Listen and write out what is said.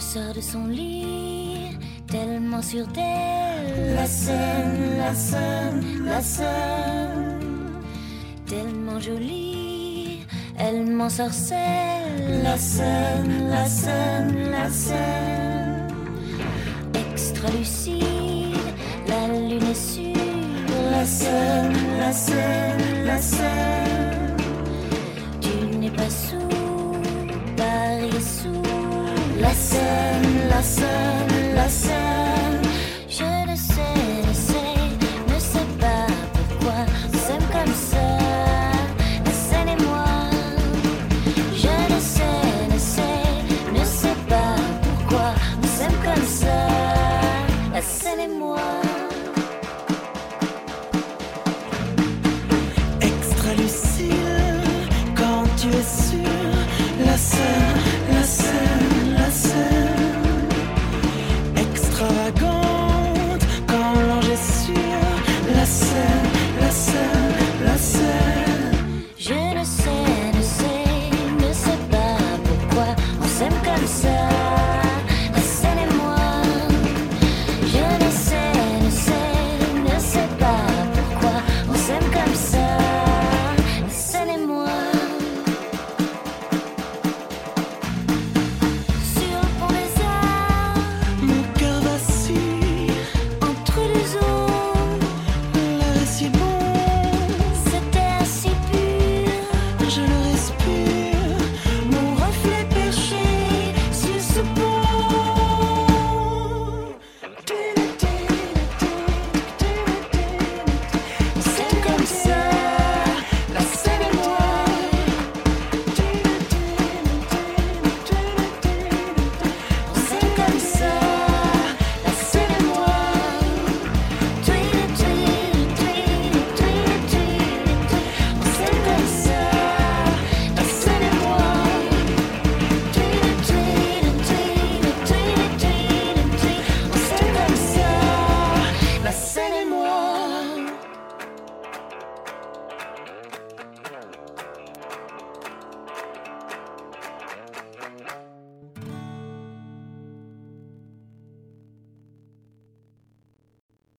sort de son lit, tellement sûre d'elle. La scène, la scène, la scène, tellement jolie, elle m'ensorcelle. La scène, la scène, la scène, extra lucide, la lune est sûre. La scène, la scène.